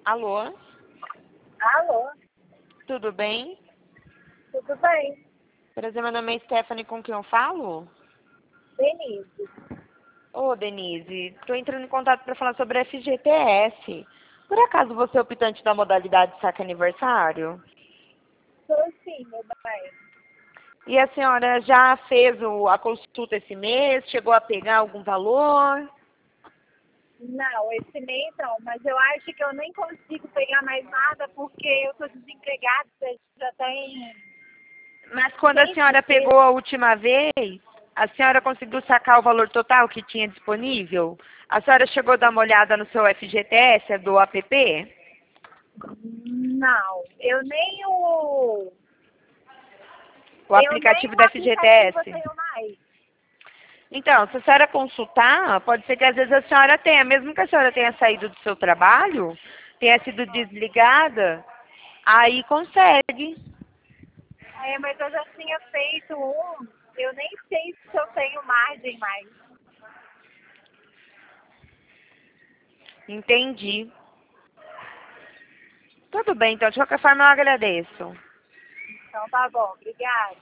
Alô, Alô, tudo bem? tudo bem? Prazer, meu nome é Stephanie, com quem eu falo? Denise. Ô, Denise, estou entrando em contato para falar sobre a FGTS. Por acaso você é optante da modalidade saque aniversário? Sou sim, meu bem. E a senhora já fez a consulta esse mês? Chegou a pegar algum valor? Não, esse mês não, mas eu acho que eu nem consigo pegar mais nada porque eu tô desempregada, já tem Mas quando a 6 senhora meses. pegou a última vez, a senhora conseguiu sacar o valor total que tinha disponível? A senhora chegou a dar uma olhada no seu FGTS, do app? Não, O eu nem aplicativo o da aplicativo eu FGTS? tenho mais. Então, se a senhora consultar, pode ser que às vezes a senhora tenha, mesmo que a senhora tenha saído do seu trabalho, tenha sido desligada, aí consegue. É, mas eu já tinha feito eu nem sei se eu tenho margem mais. Entendi. Tudo bem, então, de qualquer forma eu agradeço. Então tá bom, obrigada.